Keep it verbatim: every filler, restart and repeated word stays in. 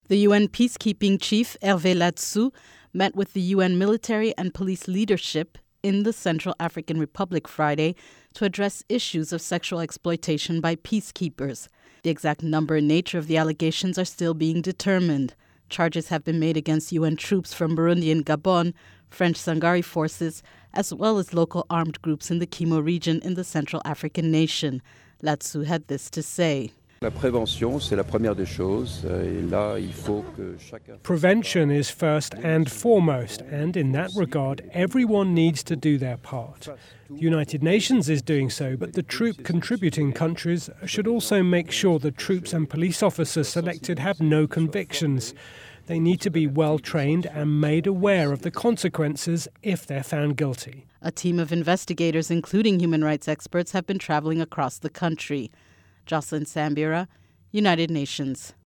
The U N peacekeeping chief, Hervé Ladsous, met with the U N military and police leadership in the Central African Republic Friday to address issues of sexual exploitation by peacekeepers. The exact number and nature of the allegations are still being determined. Charges have been made against U N troops from Burundi and Gabon, French Sangari forces, as well as local armed groups in the Kimo region in the Central African nation. Ladsous had this to say. Prevention is first and foremost, and in that regard, everyone needs to do their part. The United Nations is doing so, but the troop contributing countries should also make sure the troops and police officers selected have no convictions. They need to be well trained and made aware of the consequences if they're found guilty. A team of investigators, including human rights experts, have been traveling across the country. Jocelyn Sambira, United Nations.